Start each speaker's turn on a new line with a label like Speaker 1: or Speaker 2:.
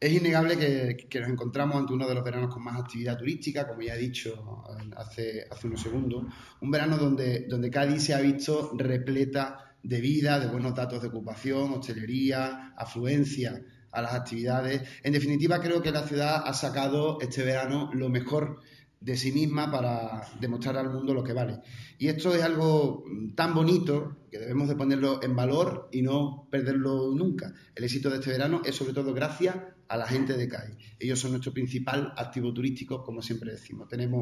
Speaker 1: Es innegable que nos encontramos ante uno de los veranos con más actividad turística, como ya he dicho hace unos segundos. Un verano donde Cádiz se ha visto repleta de vida, de buenos datos de ocupación, hostelería, afluencia a las actividades. En definitiva, creo que la ciudad ha sacado este verano lo mejor de sí misma para demostrar al mundo lo que vale. Y esto es algo tan bonito que debemos de ponerlo en valor y no perderlo nunca. El éxito de este verano es sobre todo gracias a la gente de Cádiz. Ellos son nuestro principal activo turístico, como siempre decimos. Tenemos